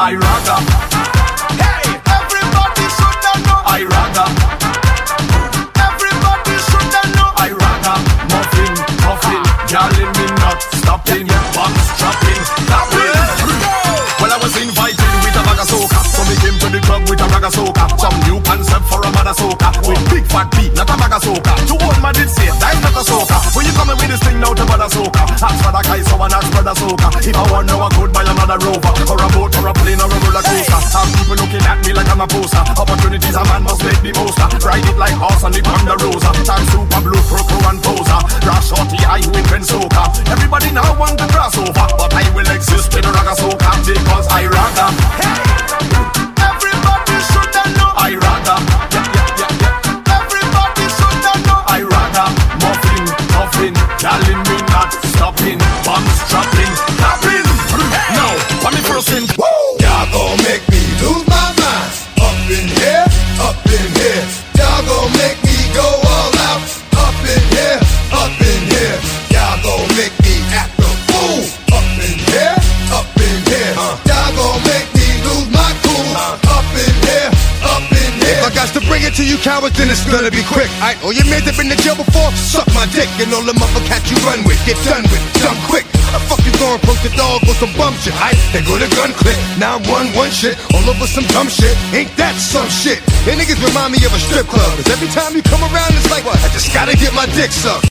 I rather. Hey, everybody shoulda know. I rather. Everybody shoulda know. I rather. Muffin, muffin, girl in me not stopping. Box dropping, clapping. Well, I was invited with a bag of soca, so me came to the club with a bag of soca. Some new concept for a mother soca, with big fat beat, not a bag of soca. To old man did say, that is not a soca. When you coming with this thing now to mother soca, ask for the guy, so and ask for the soca. If I want now I could buy another rover, or a boat, or a plane, or a roller coaster. Have people looking at me like I'm a poster. Opportunities a man must make the most of. Ride it like horse and the Ponderosa. Time super blue, croco and poser. Grass shorty, I win when soca. Everybody now want to cross over, but I will exist in a ragga soca, because I rather. Hey, everybody shoulda know. I rather. Everybody shoulda know. I rather. Muffin, muffin, darling me not stopping. Bombs dropping, clapping. Now, let me first in. Y'all gon' make me lose my mind. Up in here, up in here. Y'all gon' make me go all out. Up in here, up in here. Y'all gon' make me act a fool. Up in here, up in here. Y'all gon' make me lose my cool. Up in here, up in here. If I got to bring it to you cowards, then it's gonna be quick. Aight, all your men that been to jail before, suck my dick. And all them other cats you run with, get done with, done quick. The fuck you going poke the dog with some bum shit? Aight, they go to gun click. 911 shit, all over some dumb shit. Ain't that some shit? And niggas remind me of a strip club, cause every time you come around it's like, what? I just gotta get my dick sucked.